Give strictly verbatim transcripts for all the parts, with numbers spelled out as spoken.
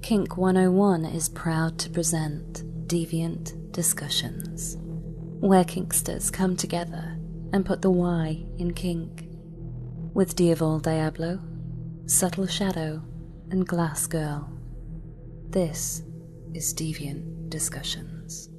Kink one oh one is proud to present Deviant Discussions, where kinksters come together and put the Y in kink. With Diavol Diablo, Subtle Shadow, and Glass Girl. This is Deviant Discussions.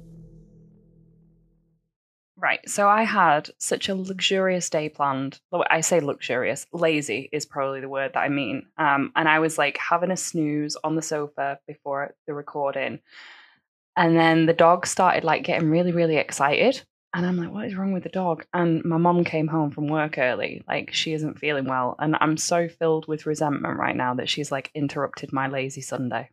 Right, so I had such a luxurious day planned. Well, I say luxurious, lazy is probably the word that I mean. Um, and I was like having a snooze on the sofa before the recording. And then the dog started like getting really, really excited. And I'm like, what is wrong with the dog? And my mom came home from work early. Like, she isn't feeling well. And I'm so filled with resentment right now that she's like interrupted my lazy Sunday.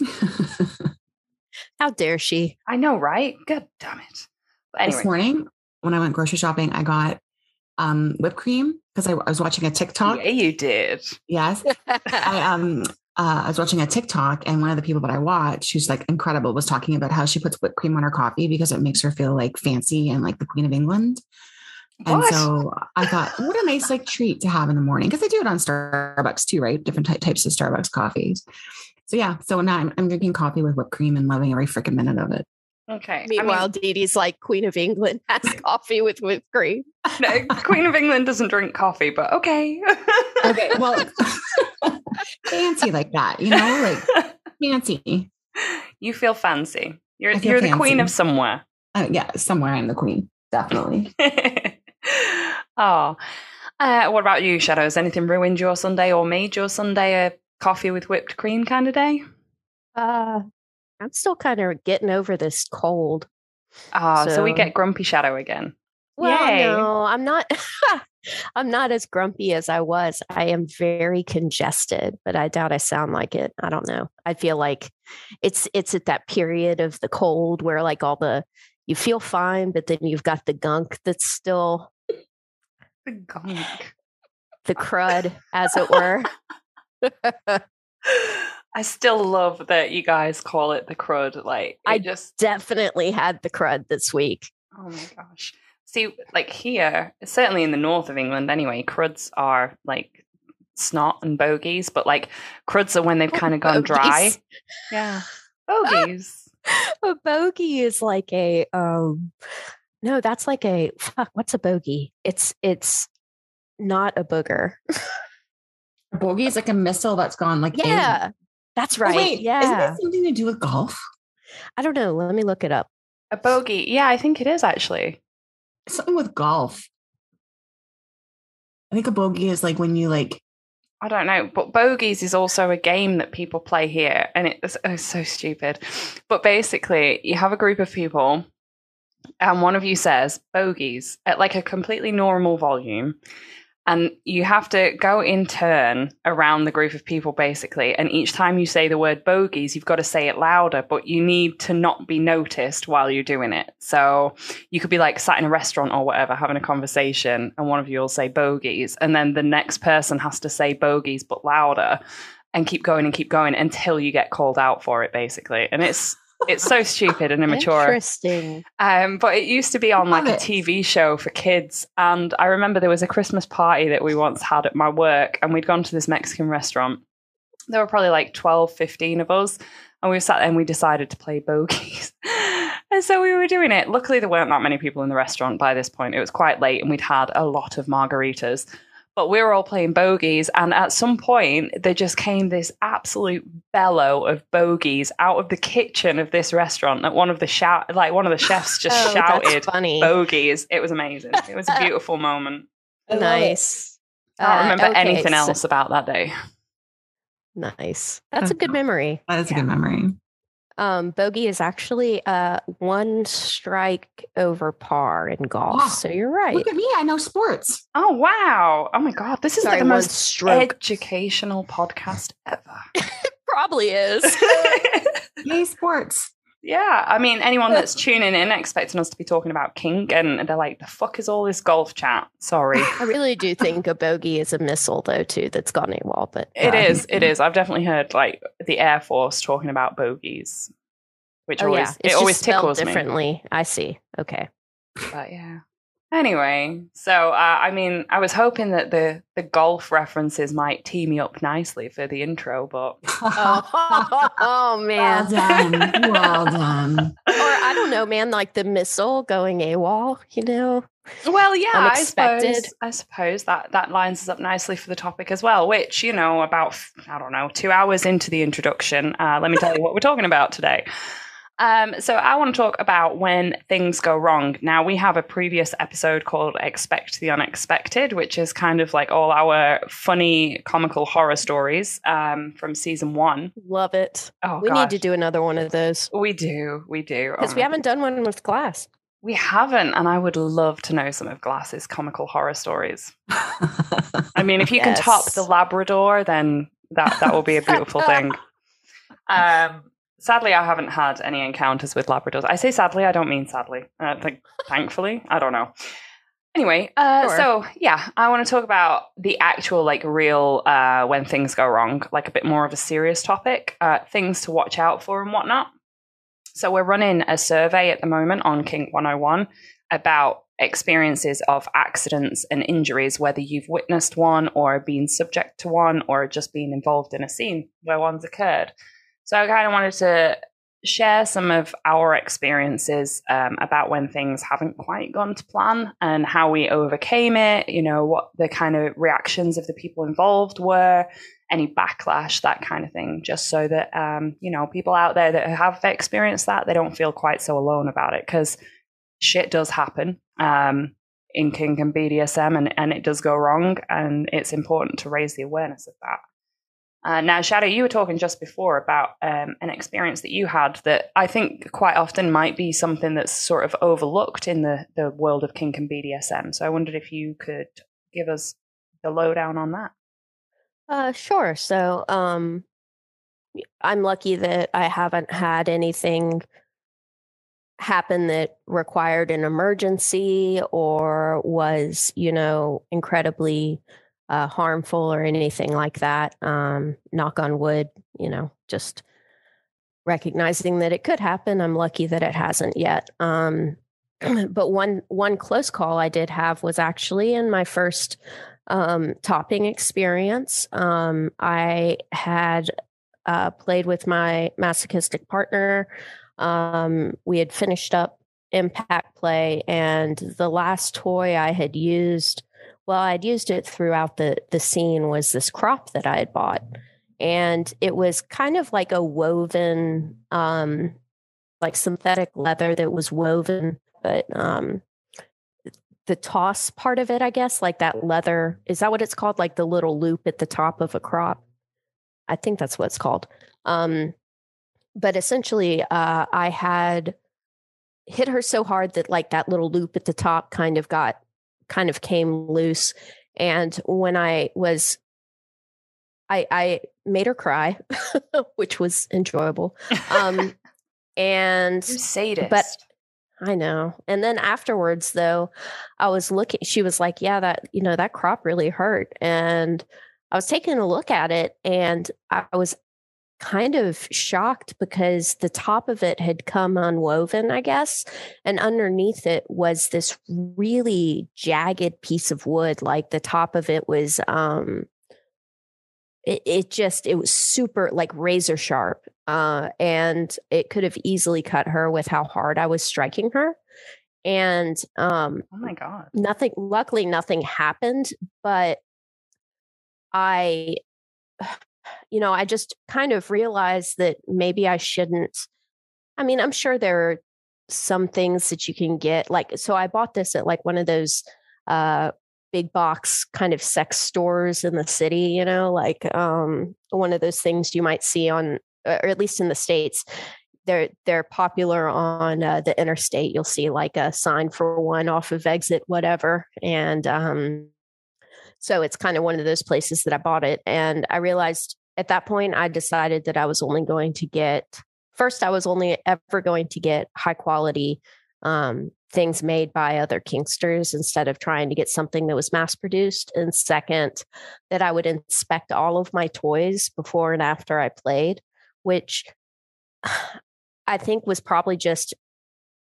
How dare she? I know, right? God damn it. But anyway. This morning, when I went grocery shopping, I got um, whipped cream because I, I was watching a TikTok. Yeah, you did. Yes. I, um, uh, I was watching a TikTok, and one of the people that I watch, who's like incredible, was talking about how she puts whipped cream on her coffee because it makes her feel like fancy and like the Queen of England. And What? so I thought, what a nice like treat to have in the morning, because they do it on Starbucks too, right? Different ty- types of Starbucks coffees. So yeah, so now I'm, I'm drinking coffee with whipped cream and loving every freaking minute of it. Okay. Meanwhile, I mean, Dee Dee's like Queen of England has coffee with whipped cream. no, Queen of England doesn't drink coffee, but okay. Okay, well, fancy like that, you know, like fancy. You feel fancy. You're I feel you're the fancy. queen of somewhere. Uh, yeah, somewhere I'm the queen, definitely. Oh, uh, what about you, Shadows? Anything ruined your Sunday or made your Sunday a coffee with whipped cream kind of day? Uh, I'm still kind of getting over this cold. Ah, so, so we So- get grumpy Shadow again. Well, Yay. no, I'm not. I'm not as grumpy as I was. I am very congested, but I doubt I sound like it. I don't know. I feel like it's it's at that period of the cold where like all the you feel fine, but then you've got the gunk that's still The gunk. the crud, as it were. I still love that you guys call it the crud. Like, it I just Definitely had the crud this week. oh my gosh. See, like here, certainly in the north of England anyway, cruds are like snot and bogies, but like cruds are when they've kind of gone dry. Bogies. Yeah. Bogies. A bogey is like a um no, that's like a fuck, what's a bogey? It's it's not a booger. A bogey is like a missile that's gone like in. Yeah. That's Oh, right. wait, isn't yeah. that something to do with golf? I don't know. Let me look it up. A bogey. Yeah, I think it is actually. Something with golf. I think a bogey is like when you like. I don't know, but bogeys is also a game that people play here, and it's, it's so stupid. But basically, you have a group of people, and one of you says bogeys at like a completely normal volume, and you have to go in turn around the group of people, basically. And each time you say the word bogeys, you've got to say it louder, but you need to not be noticed while you're doing it. So you could be like sat in a restaurant or whatever, having a conversation, and one of you will say bogeys, and then the next person has to say bogeys, but louder, and keep going and keep going until you get called out for it, basically. And it's it's so stupid and immature. Interesting. Um, but it used to be on like Love a it. T V show for kids. And I remember there was a Christmas party that we once had at my work, and we'd gone to this Mexican restaurant. There were probably like twelve, fifteen of us. And we sat there and we decided to play bogeys. And so we were doing it. Luckily, there weren't that many people in the restaurant by this point. It was quite late and we'd had a lot of margaritas. But we were all playing bogeys, and at some point, there just came this absolute bellow of bogeys out of the kitchen of this restaurant. That one of the shout, like one of the chefs, just Oh, that's shouted funny. bogeys. It was amazing. It was a beautiful moment. Nice. I don't Uh, remember okay, anything so- else about that day. Nice. That's a good memory. That is a good memory. Um, bogey is actually uh one strike over par in golf. Wow. So you're right. Look at me. I know sports. Oh wow! Oh my god! This is Sorry, like the one most stroke. educational podcast ever. Probably is. Yay, sports. Yeah, I mean, anyone that's tuning in expecting us to be talking about kink, and they're like, "The fuck is all this golf chat?" Sorry, I really do think a bogey is a missile, though, too, that's gone AWOL. But it Yeah. is. It is. I've definitely heard like the Air Force talking about bogeys, which oh always yeah, it it's always just spelled tickles me. differently. I see. Okay. But yeah, Anyway, so uh, I mean, I was hoping that the the golf references might tee me up nicely for the intro, but oh, oh, man. Well done. Well done. Or I don't know, man, like the missile going AWOL, you know? well, yeah, I Unexpected. suppose I suppose that that lines us up nicely for the topic as well. Which, you know, about I don't know, two hours into the introduction, uh, let me tell you what we're talking about today. Um, so I want to talk about when things go wrong. Now, we have a previous episode called Expect the Unexpected, which is kind of like all our funny, comical horror stories um, from season one. Love it. Oh, we gosh. need to do another one of those. We do. We do. Because Oh, we haven't done one with Glass. We haven't. And I would love to know some of Glass's comical horror stories. I mean, if you Yes. can top the Labrador, then that, that will be a beautiful thing. Um, Sadly, I haven't had any encounters with Labradors. I say sadly, I don't mean sadly. I think thankfully, I don't know. Anyway, uh, Sure. so yeah, I want to talk about the actual, like, real uh, when things go wrong, like a bit more of a serious topic, uh, things to watch out for and whatnot. So we're running a survey at the moment on Kink one oh one about experiences of accidents and injuries, whether you've witnessed one or been subject to one or just been involved in a scene where one's occurred. So I kind of wanted to share some of our experiences um, about when things haven't quite gone to plan and how we overcame it, you know, what the kind of reactions of the people involved were, any backlash, that kind of thing, just so that, um, you know, people out there that have experienced that, they don't feel quite so alone about it, because shit does happen um, in kink and B D S M, and, and it does go wrong, and it's important to raise the awareness of that. Uh, now, Shadow, you were talking just before about um, an experience that you had that I think quite often might be something that's sort of overlooked in the, the world of kink and B D S M. So I wondered if you could give us the lowdown on that. Uh, sure. So um, I'm lucky that I haven't had anything happen that required an emergency or was, you know, incredibly uh, harmful or anything like that. Um, knock on wood, you know, just recognizing that it could happen. I'm lucky that it hasn't yet. Um, but one one close call I did have was actually in my first um, topping experience. Um, I had uh, played with my masochistic partner. Um, we had finished up impact play, and the last toy I had used, well, I'd used it throughout the the scene, was this crop that I had bought. And it was kind of like a woven, um, like synthetic leather that was woven, but um, the toss part of it, I guess, like that leather, is that what it's called? Like the little loop at the top of a crop? I think that's what it's called. Um, but essentially, uh, I had hit her so hard that like that little loop at the top kind of got, kind of came loose. And when I was I, I made her cry, which was enjoyable. Um, and You sadist. but I know. And then afterwards, though, I was looking. She was like, "Yeah, that you know that crop really hurt." And I was taking a look at it, and I was kind of shocked because the top of it had come unwoven, I guess, and underneath it was this really jagged piece of wood. Like the top of it was. Um, It, it just, it was super like razor sharp. Uh, and it could have easily cut her with how hard I was striking her. And um, oh my God. nothing, luckily, nothing happened. But I, you know, I just kind of realized that maybe I shouldn't. I mean, I'm sure there are some things that you can get. Like, so I bought this at like one of those, uh, big box kind of sex stores in the city, you know, like um, one of those things you might see on, or at least in the States, they're they're popular on uh, the interstate. You'll see like a sign for one off of exit, whatever. And um, so it's kind of one of those places that I bought it. And I realized at that point, I decided that I was only going to get, first, I was only ever going to get high quality um, things made by other kinksters instead of trying to get something that was mass produced. And second, that I would inspect all of my toys before and after I played, which I think was probably just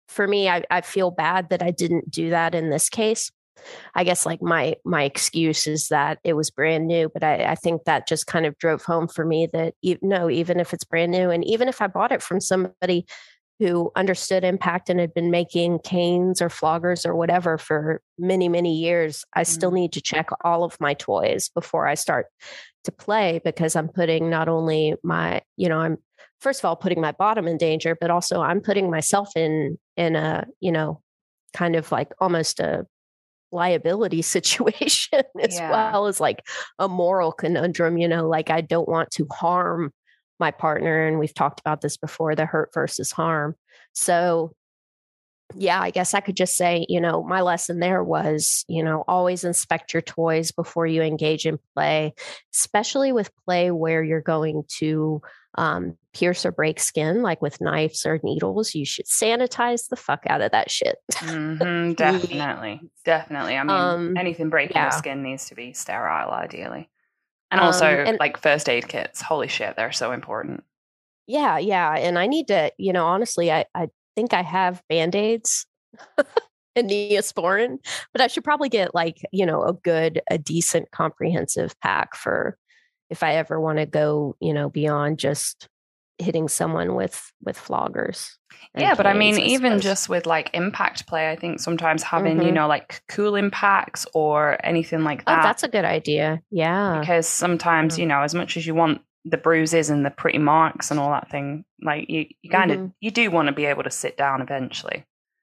for me, I, I feel bad that I didn't do that in this case. I guess like my my excuse is that it was brand new, but I, I think that just kind of drove home for me that e- no, even if it's brand new, and even if I bought it from somebody who understood impact and had been making canes or floggers or whatever for many, many years, I still need to check all of my toys before I start to play, because I'm putting not only my, you know, I'm first of all putting my bottom in danger, but also I'm putting myself in, in a, you know, kind of like almost a liability situation as Yeah. well as like a moral conundrum, you know, like I don't want to harm my partner. And we've talked about this before, the hurt versus harm. So yeah, I guess I could just say, you know, my lesson there was, you know, always inspect your toys before you engage in play, especially with play where you're going to um, pierce or break skin, like with knives or needles. You should sanitize the fuck out of that shit. Mm-hmm, definitely. Definitely. I mean, Um, anything breaking yeah. your skin needs to be sterile, ideally. And Um, also, and- like first aid kits. Holy shit, they're so important. Yeah, yeah. And I need to, you know, honestly, I, I think I have Band-Aids and Neosporin, but I should probably get like, you know, a good, a decent comprehensive pack for if I ever want to go, you know, beyond just hitting someone with with floggers. and Yeah, but I mean, canes, even suppose. just with like impact play, I think sometimes having, you Mhm. know, like cool impacts or anything like Oh, that. that's a good idea. Yeah. Because sometimes, Yeah. you know, as much as you want the bruises and the pretty marks and all that thing, like you, you kind of, Mhm. you do want to be able to sit down eventually.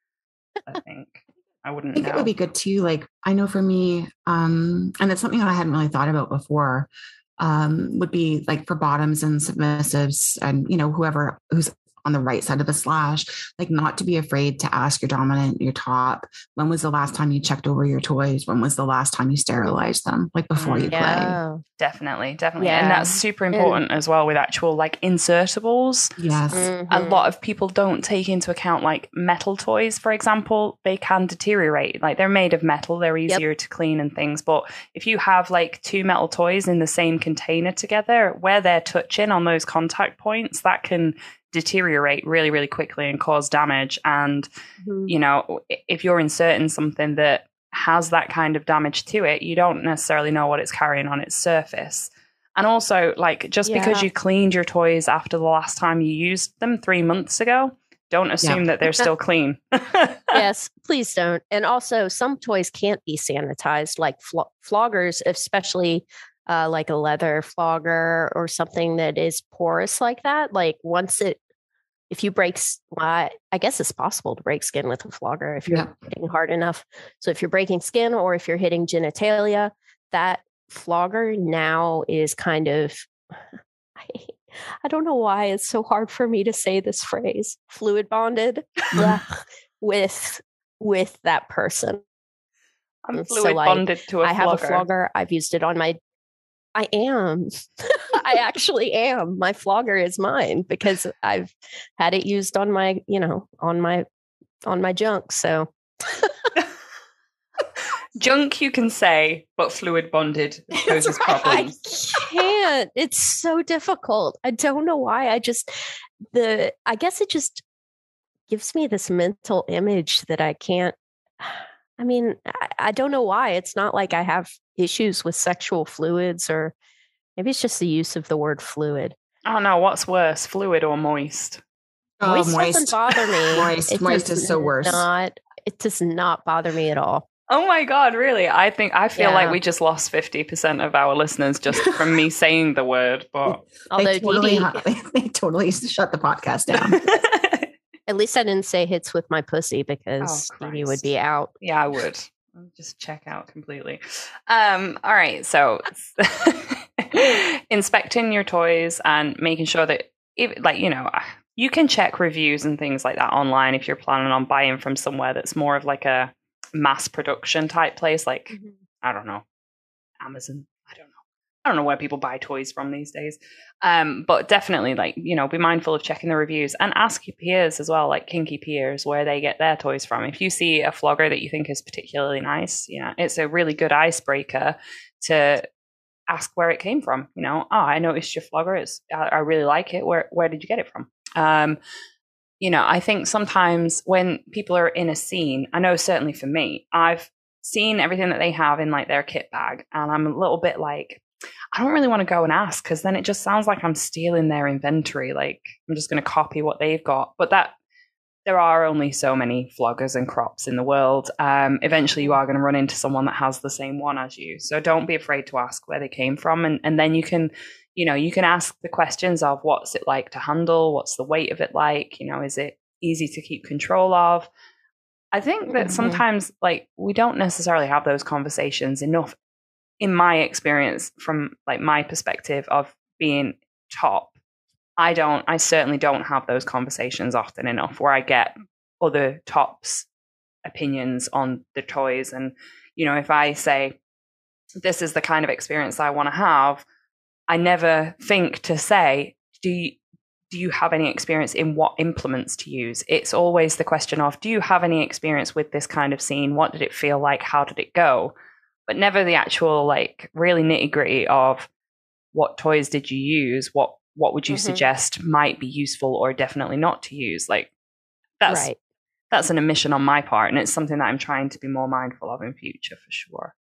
I think. I I wouldn't think know. it would be good too. Like I know for me, um, and it's something that I hadn't really thought about before, um, would be like for bottoms and submissives and, you know, whoever who's on the right side of the slash, like not to be afraid to ask your dominant, your top, when was the last time you checked over your toys? When was the last time you sterilized them? Like before you play. Yeah. Definitely, definitely. Yeah. And that's super important as well with actual like insertables. Yes. A Mhm. lot of people don't take into account like metal toys, for example. They can deteriorate. Like they're made of metal, they're easier to clean and things. But if you have like two metal toys in the same container together, where they're touching on those contact points, that can deteriorate really, really quickly and cause damage. And, Mhm. you know, if you're inserting something that has that kind of damage to it, you don't necessarily know what it's carrying on its surface. And also, like, just Yeah. because you cleaned your toys after the last time you used them three months ago, don't assume Yeah. that they're still clean. Yes, please don't. And also, some toys can't be sanitized, like flo- floggers, especially uh, like a leather flogger or something that is porous like that. Like once it, if you break, s- well, I I guess it's possible to break skin with a flogger if you're Yeah. hitting hard enough. So if you're breaking skin or if you're hitting genitalia, that flogger now is kind of, I, I don't know why it's so hard for me to say this phrase, fluid bonded ugh, with with that person. I'm And fluid so I, bonded to a I have a flogger. flogger. I've used it on my. I am. I actually am. My flogger is mine because I've had it used on my, you know, on my on my junk. So Junk you can say, but fluid bonded poses I problems. can't. It's so difficult. I don't know why. I just the I guess it just gives me this mental image that I can't. I mean, I, I don't know why. It's not like I have issues with sexual fluids, or maybe it's just the use of the word fluid. Oh no, what's worse, fluid or moist? Oh, Moist, doesn't moist. bother me. Moist. It Moist does is so worse. Not. It does not bother me at all. Oh my god, really? I think I feel Yeah. like we just lost fifty percent of our listeners just from me saying the word, but Although they totally, Dee Dee, they totally shut the podcast down. at least I didn't say hits with my pussy because Oh, Dee Dee would Christ. be out. yeah, I would. I'll just check out completely. Um, all right, so inspecting your toys and making sure that, if, like, you know, you can check reviews and things like that online if you're planning on buying from somewhere that's more of like a mass production type place, like, Mm-hmm. I don't know, Amazon. I don't know. I don't know where people buy toys from these days. Um, but definitely, like, you know, be mindful of checking the reviews and ask your peers as well, like kinky peers, where they get their toys from. If you see a flogger that you think is particularly nice, you know, it's a really good icebreaker to ask where it came from. You know, oh, I noticed your flogger. It's, I, I really like it. Where, where did you get it from? Um, you know, I think sometimes when people are in a scene, I know certainly for me, I've seen everything that they have in like their kit bag, and I'm a little bit like, I don't really want to go and ask, because then it just sounds like I'm stealing their inventory. Like I'm just going to copy what they've got. But that there are only so many floggers and crops in the world. Um, eventually, you are going to run into someone that has the same one as you. So don't be afraid to ask where they came from, and and then you can, you know, you can ask the questions of what's it like to handle, what's the weight of it like, you know, is it easy to keep control of. I think that mm-hmm. sometimes, like, we don't necessarily have those conversations enough. In my experience, from like my perspective of being top, I don't, I certainly don't have those conversations often enough where I get other tops' opinions on the toys. And, you know, if I say, this is the kind of experience I want to have, I never think to say, do you, do you have any experience in what implements to use? It's always the question of, do you have any experience with this kind of scene? What did it feel like? How did it go? But never the actual, like, really nitty gritty of what toys did you use? What what would you mm-hmm. suggest might be useful or definitely not to use? Like, that's right. That's an omission on my part, and it's something that I'm trying to be more mindful of in future for sure.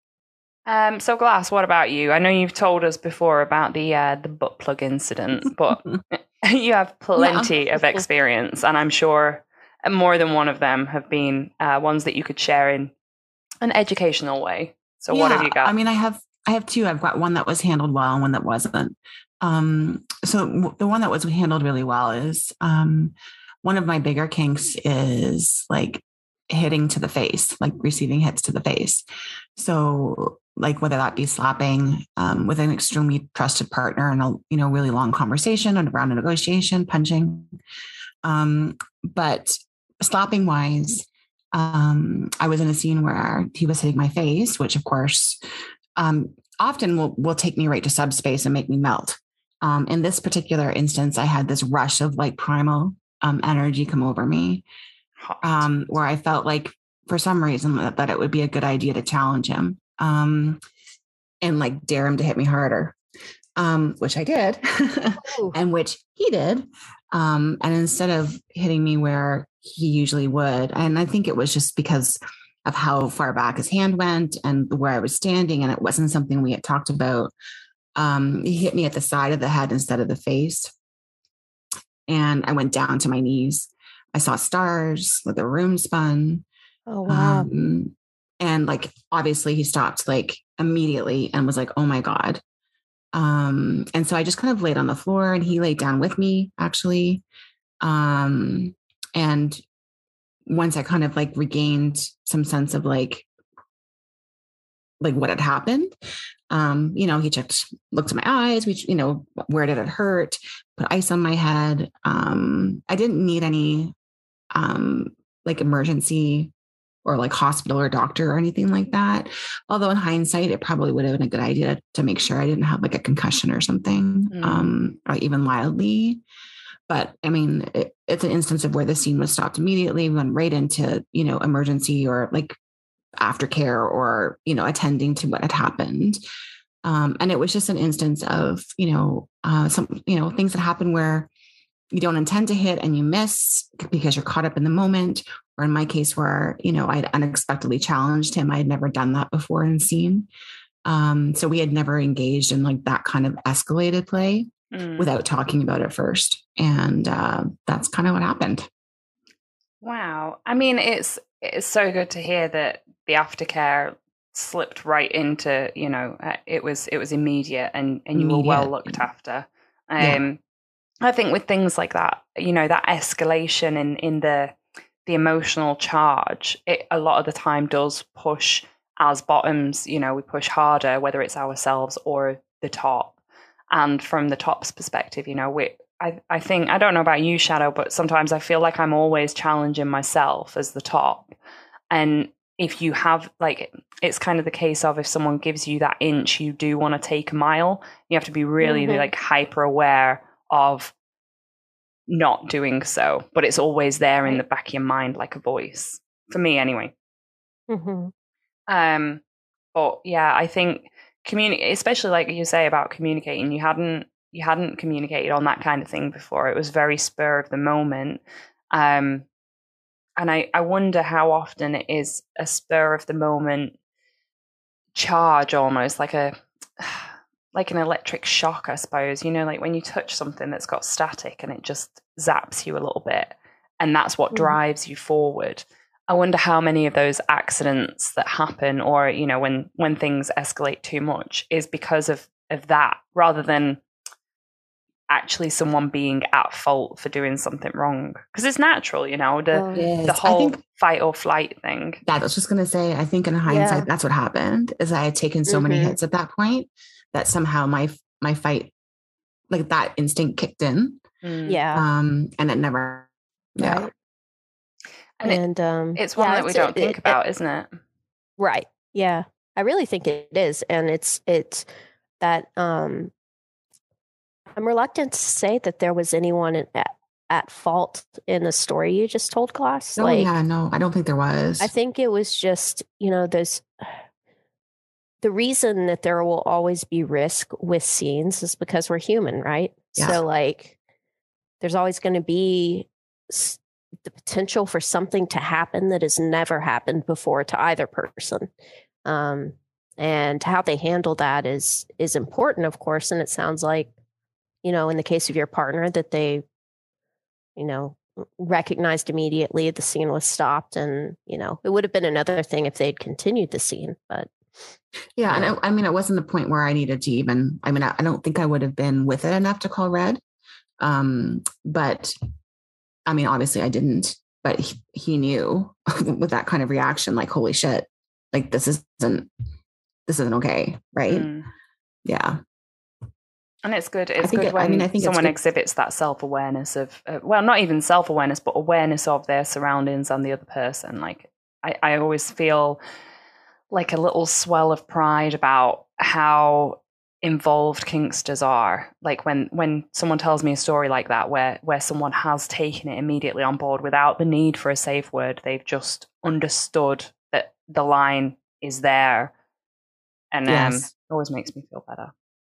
Um, so Glass, what about you? I know you've told us before about the uh, the butt plug incident, but you have plenty yeah. of experience, and I'm sure more than one of them have been uh, ones that you could share in an educational way. So yeah, what have you got? I mean, I have, I have two. I've got one that was handled well and one that wasn't. Um, so the one that was handled really well is, um, one of my bigger kinks is like hitting to the face, like receiving hits to the face. So like, whether that be slapping, um, with an extremely trusted partner and a, you know, really long conversation and around a negotiation, punching, um, but slapping wise, Um, I was in a scene where he was hitting my face, which of course, um, often will, will take me right to subspace and make me melt. Um, in this particular instance, I had this rush of like primal, um, energy come over me, um, where I felt like for some reason that, that it would be a good idea to challenge him, um, and like dare him to hit me harder, um, which I did and which he did. Um, and instead of hitting me where he usually would, and I think it was just because of how far back his hand went and where I was standing, and it wasn't something we had talked about. Um, he hit me at the side of the head instead of the face. And I went down to my knees. I saw stars, like the room spun. Oh, wow. Um, and like, obviously he stopped like immediately and was like, oh my God. Um, and so I just kind of laid on the floor and he laid down with me actually. Um, and once I kind of like regained some sense of like, like what had happened, um, you know, he checked, looked at my eyes, we, you know, where did it hurt? Put ice on my head. Um, I didn't need any, um, like emergency or like hospital or doctor or anything like that. Although in hindsight, it probably would have been a good idea to make sure I didn't have like a concussion or something, mm. um, or even mildly. But I mean, it, it's an instance of where the scene was stopped immediately, went right into, you know, emergency or like aftercare or, you know, attending to what had happened. Um, and it was just an instance of, you know, uh, some, you know, things that happen where you don't intend to hit and you miss because you're caught up in the moment. Or in my case where, you know, I'd unexpectedly challenged him. I had never done that before in scene. Um, so we had never engaged in like that kind of escalated play mm. without talking about it first. And uh, that's kind of what happened. Wow. I mean, it's, it's so good to hear that the aftercare slipped right into, you know, uh, it was, it was immediate and, and you immediate. were well looked after. Um, yeah. I think with things like that, you know, that escalation in, in the, the emotional charge, it a lot of the time does push as bottoms, you know, we push harder, whether it's ourselves or the top. And from the top's perspective, you know, we, I, I think, I don't know about you, Shadow, but sometimes I feel like I'm always challenging myself as the top. And if you have, like, it's kind of the case of if someone gives you that inch, you do want to take a mile. You have to be really mm-hmm. like hyper aware of not doing so, but it's always there in the back of your mind, like a voice for me anyway. Mm-hmm. Um, but yeah, I think communicate, especially like you say about communicating, you hadn't, you hadn't communicated on that kind of thing before. It was very spur of the moment. Um, and I, I wonder how often it is a spur of the moment charge, almost like a like an electric shock, I suppose. You know, like when you touch something that's got static and it just zaps you a little bit, and that's what Mm-hmm. drives you forward. I wonder how many of those accidents that happen, or you know, when when things escalate too much, is because of of that, rather than actually someone being at fault for doing something wrong. Because it's natural, you know, the Oh, Yes. the I whole think fight or flight thing. that I was just going to say, I think in hindsight, Yeah. that's what happened is I had taken so many Mhm. hits at that point that somehow my, my fight, like that instinct kicked in. Mm. yeah. Um, and it never, yeah. Right. And it, And um, it's one yeah, that we it's- don't it- think it- about, isn't it? Right. Yeah. I really think it is. And it's it's that um I'm reluctant to say that there was anyone at, at fault in the story you just told, class. Oh, like yeah, no, I don't think there was. I think it was just, you know, those the reason that there will always be risk with scenes is because we're human, right? Yeah. So like there's always going to be s- the potential for something to happen that has never happened before to either person. Um, and how they handle that is is important, of course. And it sounds like, you know, in the case of your partner, that they, you know, recognized immediately the scene was stopped, and you know, it would have been another thing if they'd continued the scene. But Yeah. And Yeah. I, I mean, it wasn't the point where I needed to even, I mean, I, I don't think I would have been with it enough to call red. Um, but I mean, obviously I didn't, but he, he knew with that kind of reaction, like, holy shit, like this isn't, this isn't okay. Right. Mm. Yeah. And it's good. It's think good it- when I mean, I think it's someone good- exhibits that self-awareness of, uh, well, not even self-awareness, but awareness of their surroundings and the other person. Like, I, I always feel like a little swell of pride about how involved Kingsters are. Like when when someone tells me a story like that, where where someone has taken it immediately on board without the need for a safe word, they've just understood that the line is there, and um, Yes. it always makes me feel better.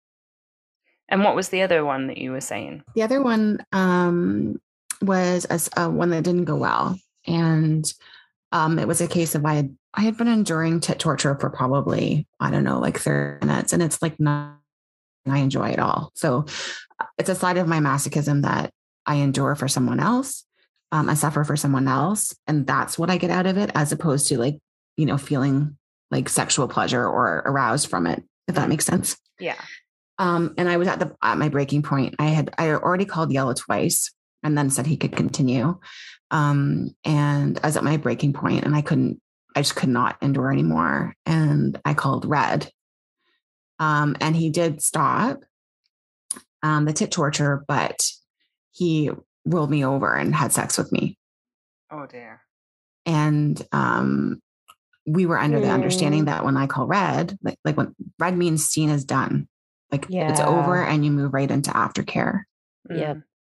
And what was the other one that you were saying? The other one um, was a, s- uh, one that didn't go well. And um, it was a case of I had, I had been enduring tit torture for probably, I don't know, like thirty minutes. And it's like not, I enjoy it all. So uh, it's a side of my masochism that I endure for someone else. Um, I suffer for someone else. And that's what I get out of it, as opposed to like, you know, feeling like sexual pleasure or aroused from it, if that Mm. makes sense. Yeah. Um, and I was at the at my breaking point. I had I already called yellow twice and then said he could continue. Um, and I was at my breaking point and I couldn't, I just could not endure anymore. And I called red. Um, and he did stop um, the tit torture, but he rolled me over and had sex with me. Oh dear. And um, we were under the understanding Mm. that when I call red, like like when red means scene is done, like it's Yeah. over and you move right into aftercare. Yep. Mm.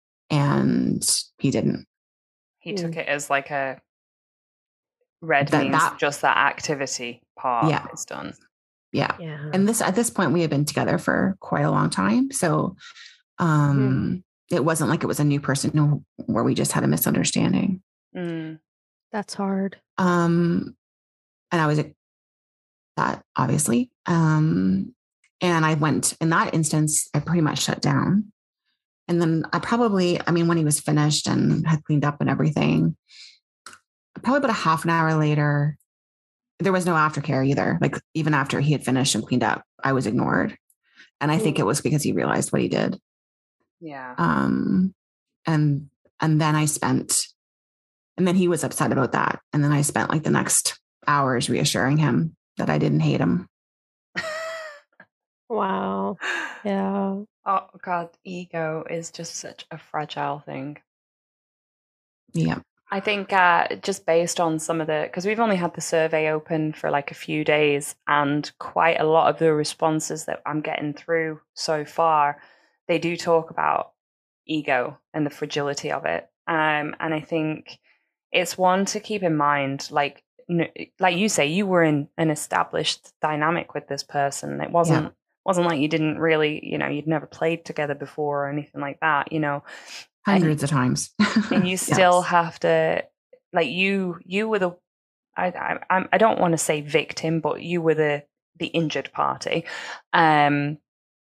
And he didn't. He Mm. took it as like a red That- means that- just that activity part Yeah. is done. Yeah. Yeah. And this at this point we had been together for quite a long time. So um it wasn't like it was a new person who, where we just had a misunderstanding. Mm. That's hard. Um and I was at that obviously. Um and I went in that instance, I pretty much shut down. And then I probably, I mean, when he was finished and had cleaned up and everything, probably about a half an hour later, there was no aftercare either. Like even after he had finished and cleaned up, I was ignored. And I think it was because he realized what he did. Yeah. Um, and and then I spent, and then he was upset about that. And then I spent like the next hours reassuring him that I didn't hate him. Wow. Yeah. Oh God, ego is just such a fragile thing. Yeah. I think uh, just based on some of the, because we've only had the survey open for like a few days, and quite a lot of the responses that I'm getting through so far, they do talk about ego and the fragility of it. Um, and I think it's one to keep in mind. Like, n- like you say, you were in an established dynamic with this person. It wasn't Yeah. wasn't like you didn't really, you know, you'd never played together before or anything like that, you know. hundreds and, of times. And you still yes. have to, like you, you were the, I, I, I don't want to say victim, but you were the, the injured party. Um,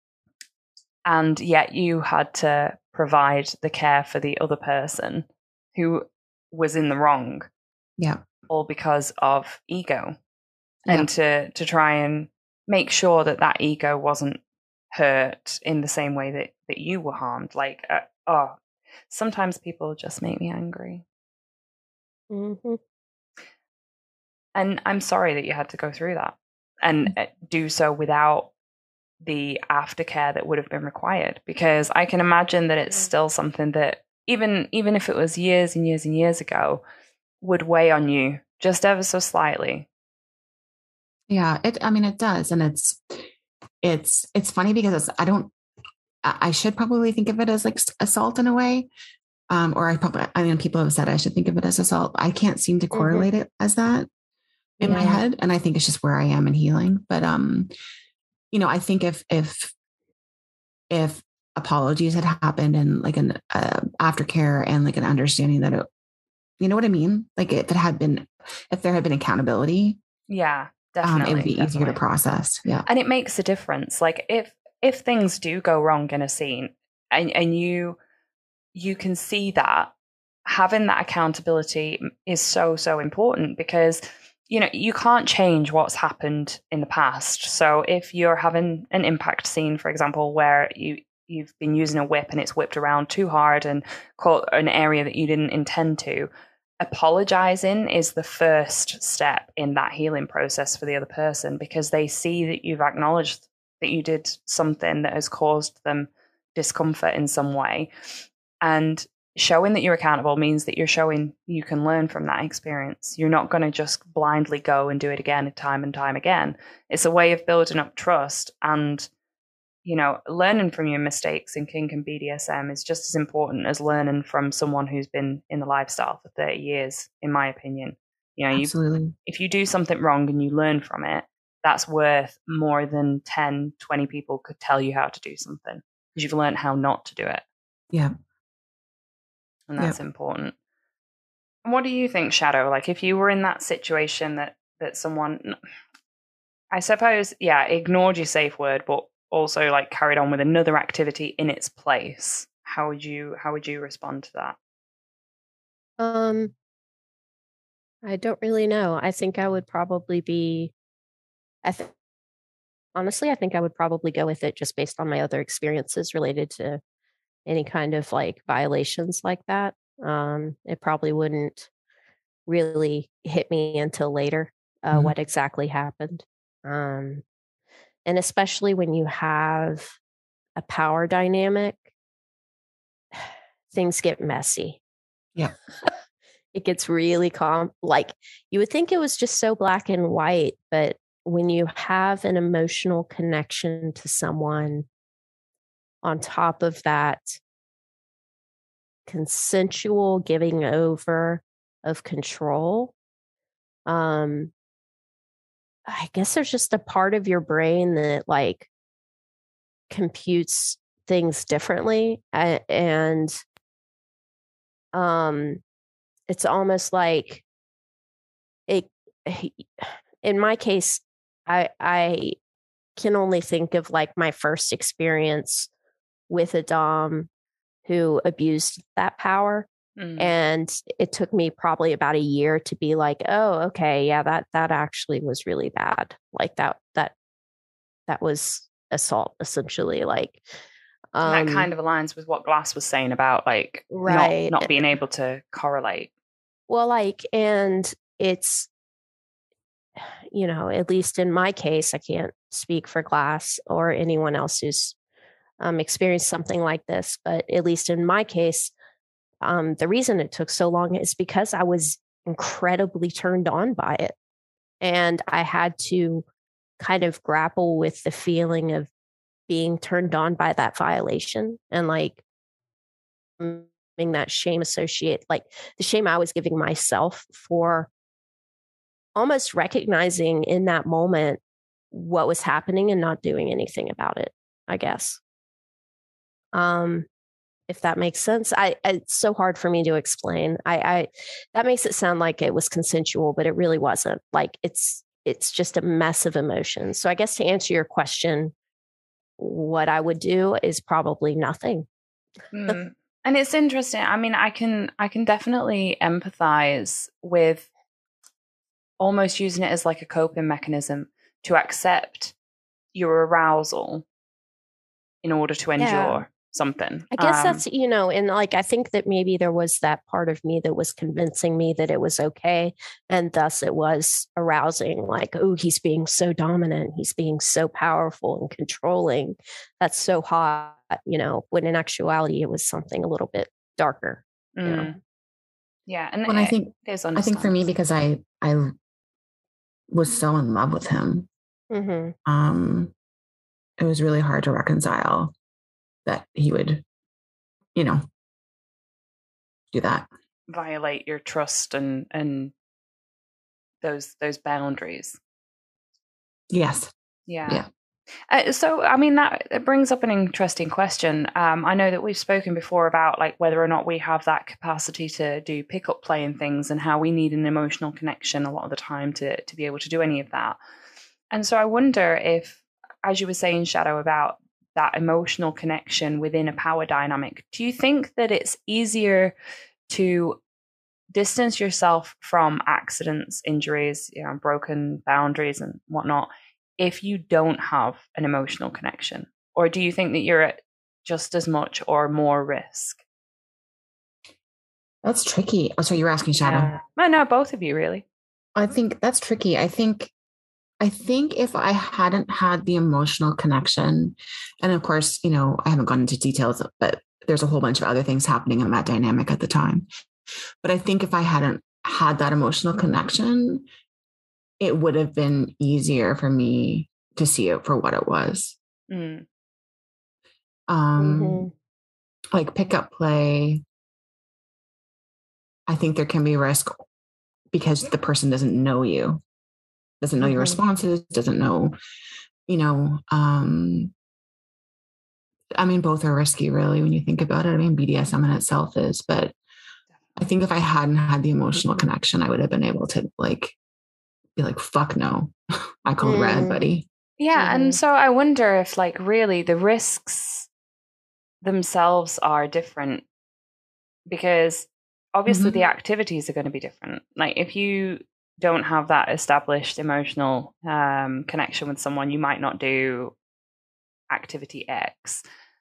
and yet you had to provide the care for the other person who was in the wrong. Yeah. All because of ego. Yeah. And to, to try and make sure that that ego wasn't hurt in the same way that, that you were harmed. Like, uh, oh, sometimes people just make me angry. Mm-hmm. And I'm sorry that you had to go through that and mm-hmm. do so without the aftercare that would have been required, because I can imagine that it's still something that even even if it was years and years and years ago would weigh on you just ever so slightly. Yeah, it I mean it does, and it's it's it's funny because it's, I don't I should probably think of it as like assault in a way, um or I probably I mean people have said I should think of it as assault. I can't seem to correlate mm-hmm. it as that in yeah. my head, and I think it's just where I am in healing. But um you know, I think if if if apologies had happened and like an uh, aftercare and like an understanding that it, you know what I mean? Like if it had been, if there had been accountability, yeah, definitely, um, it would be definitely. easier to process. Yeah, and it makes a difference. Like if if things do go wrong in a scene, and and you you can see that, having that accountability is so so important, because you know, you can't change what's happened in the past. So if you're having an impact scene, for example, where you, you've been using a whip and it's whipped around too hard and caught an area that you didn't intend to, apologizing is the first step in that healing process for the other person, because they see that you've acknowledged that you did something that has caused them discomfort in some way. And showing that you're accountable means that you're showing you can learn from that experience. You're not going to just blindly go and do it again time and time again. It's a way of building up trust, and, you know, learning from your mistakes in kink and B D S M is just as important as learning from someone who's been in the lifestyle for thirty years, in my opinion. You know, absolutely. If you do something wrong and you learn from it, that's worth more than ten, twenty people could tell you how to do something, because you've learned how not to do it. Yeah. And that's yep. important. What do you think, Shadow? Like, if you were in that situation that that someone, I suppose, yeah, ignored your safe word, but also like carried on with another activity in its place, how would you how would you respond to that? Um, I don't really know. I think I would probably be. I think honestly, I think I would probably go with it just based on my other experiences related to any kind of like violations like that. Um, it probably wouldn't really hit me until later uh, mm-hmm. what exactly happened. Um, and especially when you have a power dynamic, things get messy. Yeah. It gets really calm. Like you would think it was just so black and white, but when you have an emotional connection to someone, on top of that, consensual giving over of control, um, I guess there's just a part of your brain that like computes things differently, and um, it's almost like it. In my case, I I can only think of like my first experience with a dom who abused that power. Mm. And it took me probably about a year to be like, oh, okay, yeah, that that actually was really bad. Like that that that was assault, essentially. Like um, that kind of aligns with what Glass was saying about like right. not, not being able to correlate. Well, like, and it's, you know, at least in my case, I can't speak for Glass or anyone else who's um, experienced something like this, but at least in my case, um, the reason it took so long is because I was incredibly turned on by it. And I had to kind of grapple with the feeling of being turned on by that violation and like having that shame associate, like the shame I was giving myself for almost recognizing in that moment what was happening and not doing anything about it, I guess. Um, if that makes sense. I, it's so hard for me to explain. I, I, that makes it sound like it was consensual, but it really wasn't. Like it's, it's just a mess of emotions. So I guess to answer your question, what I would do is probably nothing. Mm. And it's interesting. I mean, I can, I can definitely empathize with almost using it as like a coping mechanism to accept your arousal in order to endure. Yeah. Something. I guess um, that's, you know, and like, I think that maybe there was that part of me that was convincing me that it was okay. And thus it was arousing, like, oh, he's being so dominant. He's being so powerful and controlling. That's so hot, you know, when in actuality, it was something a little bit darker. Mm. You know? Yeah. And when it, I think, I think for me, because I, I was so in love with him, mm-hmm. um, it was really hard to reconcile that he would, you know, do that. Violate your trust and and those those boundaries. Yes. Yeah. Yeah. Uh, so, I mean, that it brings up an interesting question. Um, I know that we've spoken before about like whether or not we have that capacity to do pickup play and things, and how we need an emotional connection a lot of the time to to be able to do any of that. And so, I wonder if, as you were saying, Shadow, about that emotional connection within a power dynamic, do you think that it's easier to distance yourself from accidents, injuries, you know, broken boundaries and whatnot if you don't have an emotional connection? Or do you think that you're at just as much or more risk? That's tricky. Oh, so you're asking Shadow? Yeah. No, no, both of you, really. I think that's tricky. I think I think if I hadn't had the emotional connection, and of course, you know, I haven't gone into details, but there's a whole bunch of other things happening in that dynamic at the time. But I think if I hadn't had that emotional connection, it would have been easier for me to see it for what it was. Mm. Um, mm-hmm. Like pickup play, I think there can be risk because the person doesn't know you. Doesn't know mm-hmm. your responses, doesn't know, you know, um, I mean, both are risky, really, when you think about it. I mean, B D S M in itself is, but I think if I hadn't had the emotional connection, I would have been able to like be like, fuck no, I code mm. red, buddy. Yeah. Mm-hmm. And so I wonder if like really the risks themselves are different, because obviously mm-hmm. the activities are going to be different. Like if you don't have that established emotional um, connection with someone, you might not do activity X,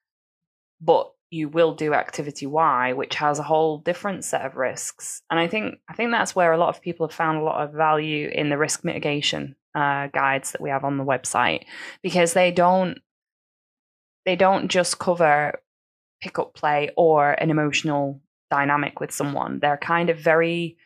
but you will do activity Y, which has a whole different set of risks. And I think I think that's where a lot of people have found a lot of value in the risk mitigation uh, guides that we have on the website, because they don't they don't just cover pickup play or an emotional dynamic with someone. They're kind of very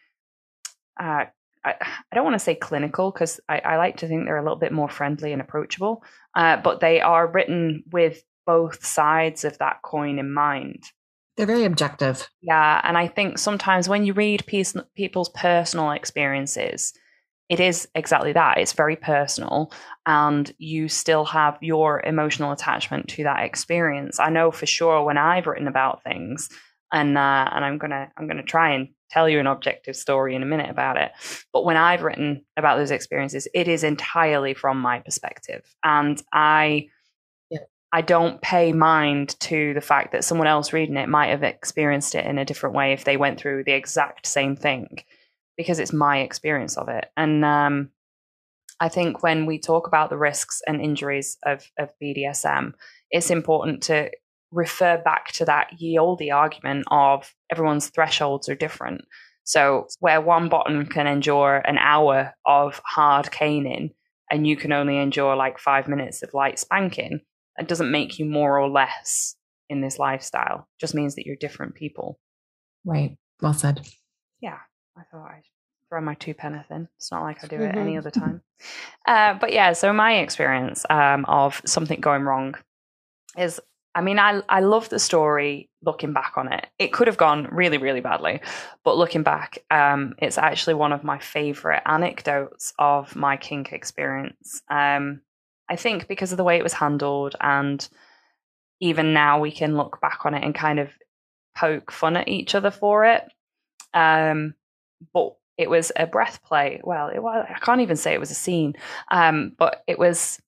uh, I, I don't want to say clinical, because I, I like to think they're a little bit more friendly and approachable, uh, but they are written with both sides of that coin in mind. They're very objective. Yeah, and I think sometimes when you read piece, people's personal experiences, it is exactly that. It's very personal, and you still have your emotional attachment to that experience. I know for sure when I've written about things, and uh, and I'm gonna I'm gonna try and tell you an objective story in a minute about it. But when I've written about those experiences, it is entirely from my perspective. And I yeah. I don't pay mind to the fact that someone else reading it might have experienced it in a different way if they went through the exact same thing, because it's my experience of it. And um, I think when we talk about the risks and injuries of, of B D S M, it's important to refer back to that ye olde argument of everyone's thresholds are different. So where one bottom can endure an hour of hard caning and you can only endure like five minutes of light spanking, it doesn't make you more or less in this lifestyle. It just means that you're different people. Right. Well said. Yeah. I thought I'd throw my two penneth in. It's not like I do it mm-hmm. any other time. Uh, but yeah, so my experience um, of something going wrong is, I mean, I I love the story looking back on it. It could have gone really, really badly. But looking back, um, it's actually one of my favorite anecdotes of my kink experience. Um, I think because of the way it was handled, and even now we can look back on it and kind of poke fun at each other for it. Um, but it was a breath play. Well, it was, I can't even say it was a scene. Um, but it was,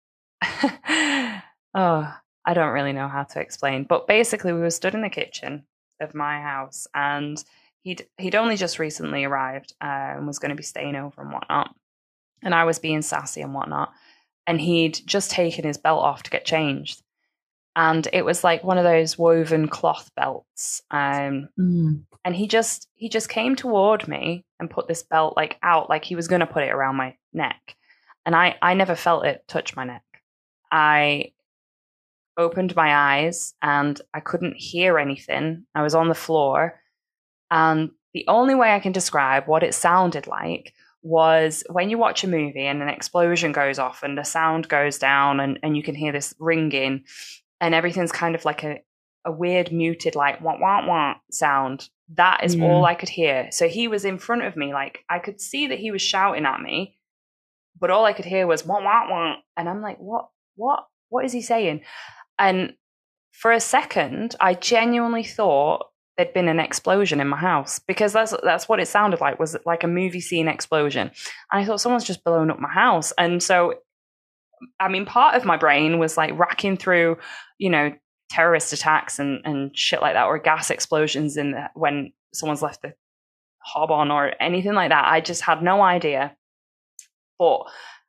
oh, I don't really know how to explain. But basically, we were stood in the kitchen of my house, and he'd he'd only just recently arrived uh, and was going to be staying over and whatnot. And I was being sassy and whatnot. And he'd just taken his belt off to get changed. And it was like one of those woven cloth belts. Um, Mm. and he just he just came toward me and put this belt like out, like he was going to put it around my neck. And I, I never felt it touch my neck. I opened my eyes and I couldn't hear anything. I was on the floor. And the only way I can describe what it sounded like was when you watch a movie and an explosion goes off and the sound goes down and, and you can hear this ringing and everything's kind of like a, a weird muted like wah wah wah sound. That is Mm. all I could hear. So he was in front of me, like I could see that he was shouting at me, but all I could hear was wah wah wah. And I'm like, what, what, what is he saying? And for a second, I genuinely thought there'd been an explosion in my house, because that's that's what it sounded like, was like a movie scene explosion. And I thought someone's just blown up my house. And so, I mean, part of my brain was like racking through, you know, terrorist attacks and, and shit like that, or gas explosions in the, when someone's left the hob on or anything like that. I just had no idea. But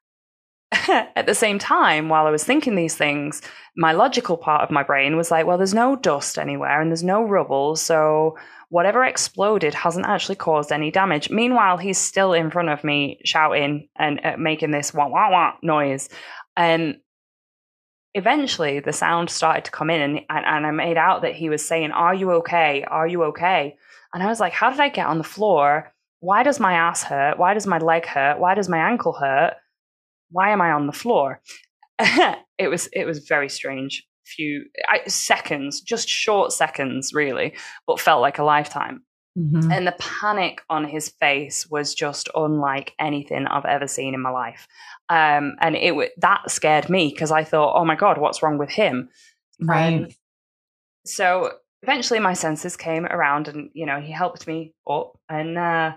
at the same time, while I was thinking these things, my logical part of my brain was like, well, there's no dust anywhere and there's no rubble, so whatever exploded hasn't actually caused any damage. Meanwhile, he's still in front of me shouting and uh, making this wah wah wah noise. And eventually the sound started to come in, and, and, and I made out that he was saying, "Are you okay? Are you okay?" And I was like, how did I get on the floor? Why does my ass hurt? Why does my leg hurt? Why does my ankle hurt? Why am I on the floor? it was it was very strange. Few I, seconds, just short seconds, really, but felt like a lifetime. Mm-hmm. And the panic on his face was just unlike anything I've ever seen in my life. Um, and it that scared me, because I thought, oh my God, what's wrong with him? Right. Um, so eventually my senses came around, and, you know, he helped me up, and uh,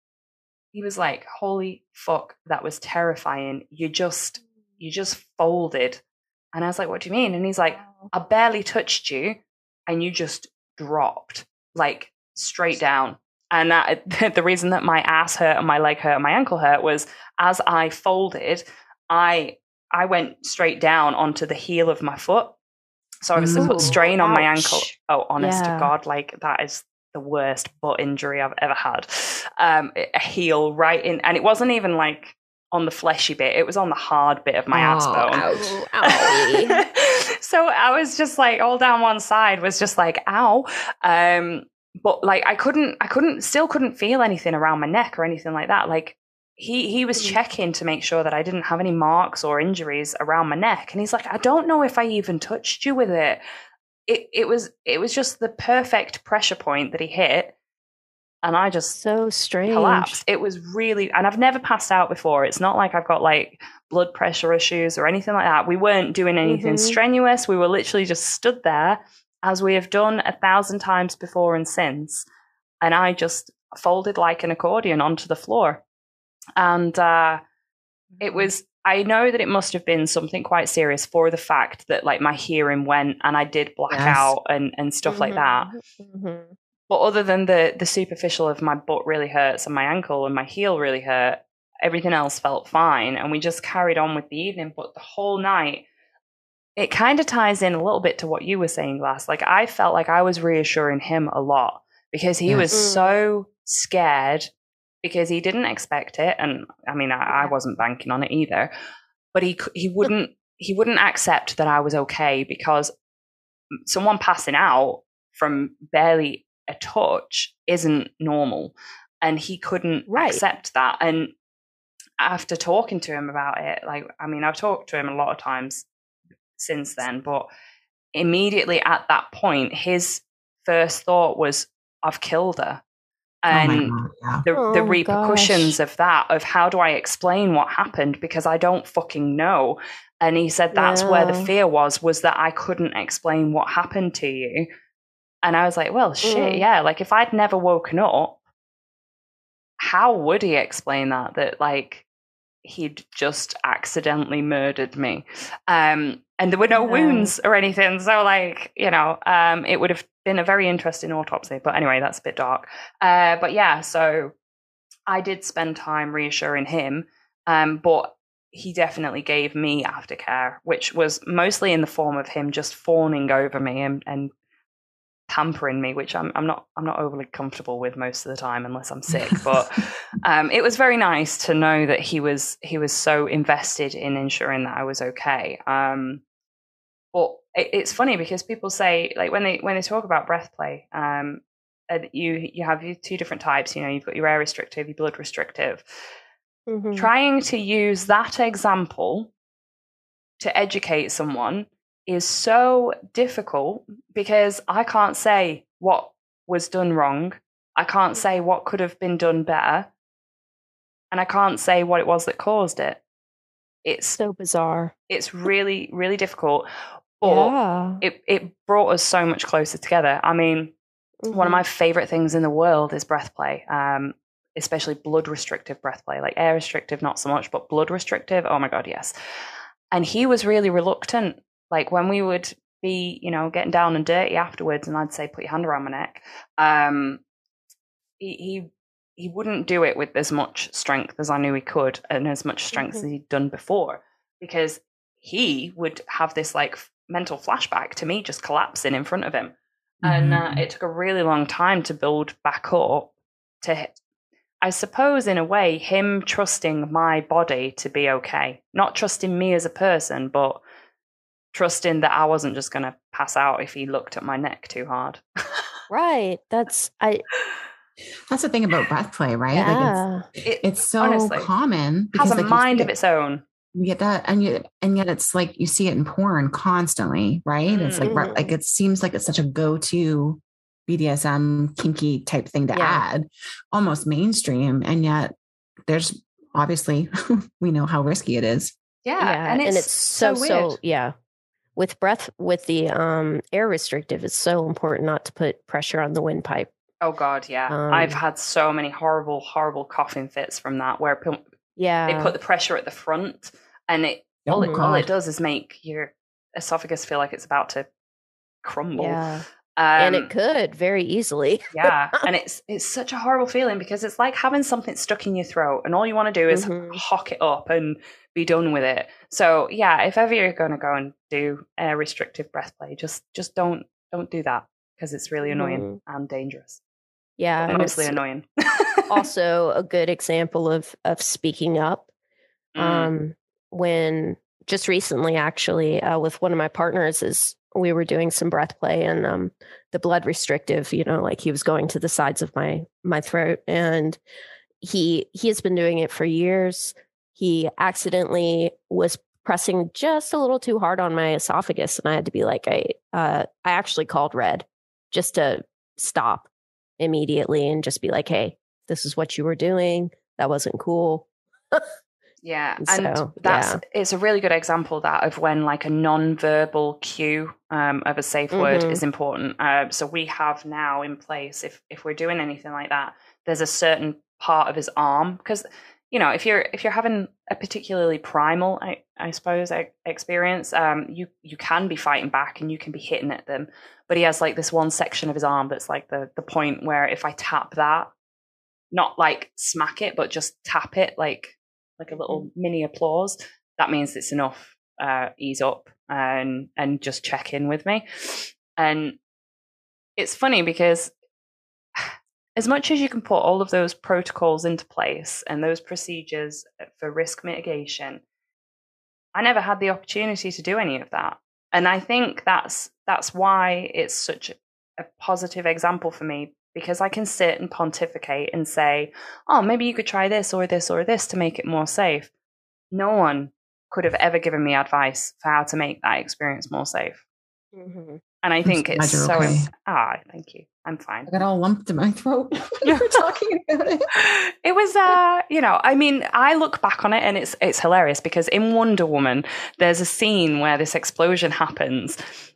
he was like, holy fuck, that was terrifying. You just, you just folded. And I was like, what do you mean? And he's like, I barely touched you and you just dropped, like straight down. And that, the reason that my ass hurt and my leg hurt and my ankle hurt was, as I folded, I I went straight down onto the heel of my foot. So I was Ooh, put strain on my ouch. ankle. Oh, honest Yeah. to God, like that is the worst butt injury I've ever had. Um, a heel right in, and it wasn't even like on the fleshy bit, it was on the hard bit of my Oh, ass bone. ouch. Owie. So I was just like, all down one side was just like, ow. Um, but like I couldn't, I couldn't, still couldn't feel anything around my neck or anything like that. Like he he was Mm. checking to make sure that I didn't have any marks or injuries around my neck, and he's like, I don't know if I even touched you with it. It it was it was just the perfect pressure point that he hit, and I just So strange. collapsed. It was really, and I've never passed out before. It's not like I've got like blood pressure issues or anything like that. We weren't doing anything Mhm. strenuous. We were literally just stood there, as we have done a thousand times before and since. And I just folded like an accordion onto the floor. And uh, it was, I know that it must have been something quite serious, for the fact that like my hearing went and I did black Yes. out and, and stuff like that. Mhm. But other than the the superficial of my butt really hurts and my ankle and my heel really hurt, everything else felt fine. And we just carried on with the evening. But the whole night, it kind of ties in a little bit to what you were saying, Glass. Like I felt like I was reassuring him a lot, because he was Yes. so scared, because he didn't expect it. And I mean, I, I wasn't banking on it either. But he c- he wouldn't he wouldn't accept that I was okay, because someone passing out from barely a touch isn't normal, and he couldn't Right. accept that. And after talking to him about it, like I mean, I've talked to him a lot of times since then, but immediately at that point, his first thought was, I've killed her. And oh my God, yeah. the, Oh the my repercussions gosh. of that, of how do I explain what happened, because I don't fucking know. And he said that's where the Yeah. fear was, was that I couldn't explain what happened to you. And I was like, well, shit, Mm. yeah. Like, if I'd never woken up, how would he explain that? That, like, he'd just accidentally murdered me. Um, and there were no Yeah. wounds or anything. So, like, you know, um, it would have been a very interesting autopsy. But anyway, that's a bit dark. Uh, but yeah, so I did spend time reassuring him. Um, but he definitely gave me aftercare, which was mostly in the form of him just fawning over me and, and pampering me, which I'm I'm not I'm not overly comfortable with most of the time unless I'm sick. But um, it was very nice to know that he was he was so invested in ensuring that I was okay. Um, but it, it's funny because people say, like, when they when they talk about breath play, um, and you you have your two different types. You know, you've got your air restrictive, your blood restrictive. Mhm. Trying to use that example to educate someone is so difficult because I can't say what was done wrong. I can't say what could have been done better. And I can't say what it was that caused it. It's So bizarre. it's really, really difficult. But Yeah. it, it brought us so much closer together. I mean, one of my favorite things in the world is breath play, um, especially blood restrictive breath play. Like air restrictive, not so much, but blood restrictive, oh my God, yes. And he was really reluctant. Like when we would be, you know, getting down and dirty afterwards, and I'd say, put your hand around my neck. Um, he, he he wouldn't do it with as much strength as I knew he could, and as much strength Mhm. as he'd done before, because he would have this like mental flashback to me just collapsing in front of him. And uh, Mhm. it took a really long time to build back up to, I suppose, in a way, him trusting my body to be okay. Not trusting me as a person, but trusting that I wasn't just going to pass out if he looked at my neck too hard. Right. That's I That's the thing about breath play, right? Like yeah. it's It it's so honestly common has because a like you mind see of it, its own. you get that, and yet and yet it's like you see it in porn constantly, right? It's like Mhm. like it seems like it's such a go-to B D S M kinky type thing to Yeah. add, almost mainstream, and yet there's obviously we know how risky it is. Yeah, Yeah. and it's, so so weird. so yeah. With breath with the um air restrictive, it's so important not to put pressure on the windpipe. Oh God, yeah. Um, I've had so many horrible, horrible coughing fits from that, where pe- Yeah. they put the pressure at the front, and it all, it Oh, all it God. does is make your esophagus feel like it's about to crumble. Yeah. Um, And it could very easily. yeah, and it's it's such a horrible feeling because it's like having something stuck in your throat, and all you want to do is Mhm. hock it up and be done with it. So yeah, if ever you're going to go and do air restrictive breath play, just just don't don't do that because it's really annoying and dangerous. Yeah. But And mostly it's annoying. also a good example of of speaking up. Mm. Um when just recently actually uh, with one of my partners is we were doing some breath play and um the blood restrictive, you know, like he was going to the sides of my my throat, and he he has been doing it for years. He accidentally was pressing just a little too hard on my esophagus, and I had to be like, I uh I actually called Red just to stop immediately and just be like, hey, this is what you were doing. That wasn't cool. Yeah, and So, that's yeah. it's a really good example that of when like a non-verbal cue um, of a safe word Mhm. is important. Uh, so we have now in place, if if we're doing anything like that, there's a certain part of his arm, because you know if you're if you're having a particularly primal, I, I suppose, e- experience, um, you you can be fighting back and you can be hitting at them, but he has like this one section of his arm that's like the the point where if I tap that, not like smack it, but just tap it like. like a little mini applause, that means it's enough. Uh, ease up and and just check in with me. And it's funny because as much as you can put all of those protocols into place and those procedures for risk mitigation, I never had the opportunity to do any of that. And I think that's that's why it's such a positive example for me, because I can sit and pontificate and say, oh, maybe you could try this or this or this to make it more safe. No one could have ever given me advice for how to make that experience more safe. Mhm. And I think I'm it's glad you're so... okay. Ah, thank you. I'm fine. I got all lumped in my throat when you were talking about it. It was, uh, you know, I mean, I look back on it and it's it's hilarious because in Wonder Woman, there's a scene where this explosion happens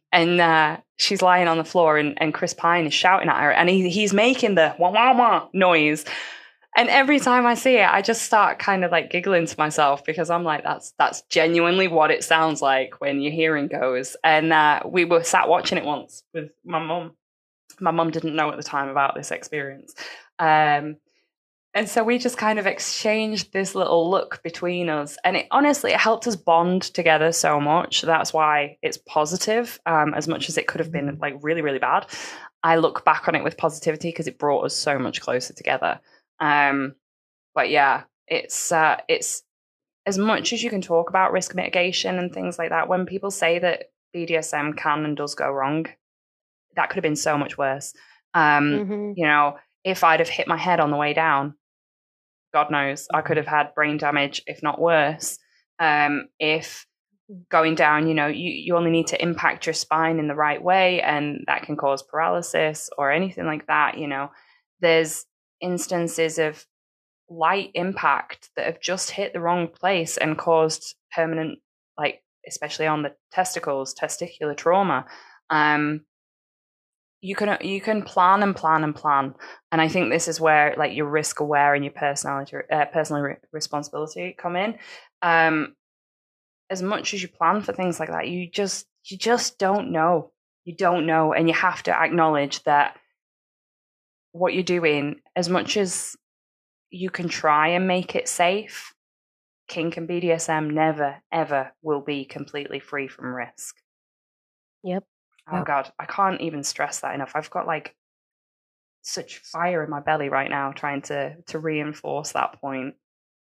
and uh, she's lying on the floor, and, and Chris Pine is shouting at her, and he, he's making the wah wah wah noise. And every time I see it, I just start kind of like giggling to myself, because I'm like, that's that's genuinely what it sounds like when your hearing goes. And uh, we were sat watching it once with my mum. My mum didn't know at the time about this experience. Um, and so we just kind of exchanged this little look between us. And it honestly, it helped us bond together so much. That's why it's positive, um, as much as it could have been like really, really bad. I look back on it with positivity because it brought us so much closer together. Um, but yeah, it's uh, it's as much as you can talk about risk mitigation and things like that. When people say that B D S M can and does go wrong, that could have been so much worse. Um, mm-hmm. You know, if I'd have hit my head on the way down, God knows, I could have had brain damage, if not worse. Um, if going down, you know, you, you only need to impact your spine in the right way, and that can cause paralysis or anything like that. You know, there's instances of light impact that have just hit the wrong place and caused permanent, like, especially on the testicles, testicular trauma. Um, you can you can plan and plan and plan, and I think this is where like your risk aware and your personality, uh, personal re- responsibility come in. Um, as much as you plan for things like that, you just you just don't know. You don't know, and you have to acknowledge that what you're doing, as much as you can try and make it safe, kink and B D S M never, ever will be completely free from risk. Yep. Oh, yep. God, I can't even stress that enough. I've got like such fire in my belly right now trying to, to reinforce that point.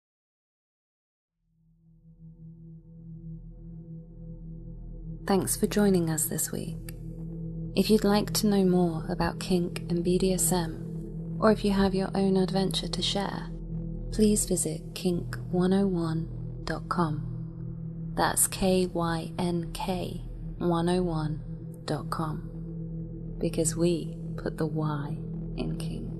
Thanks for joining us this week. If you'd like to know more about kink and B D S M, or if you have your own adventure to share, please visit kink one oh one dot com. That's K Y N K one oh one dot com. Because we put the Y in kink.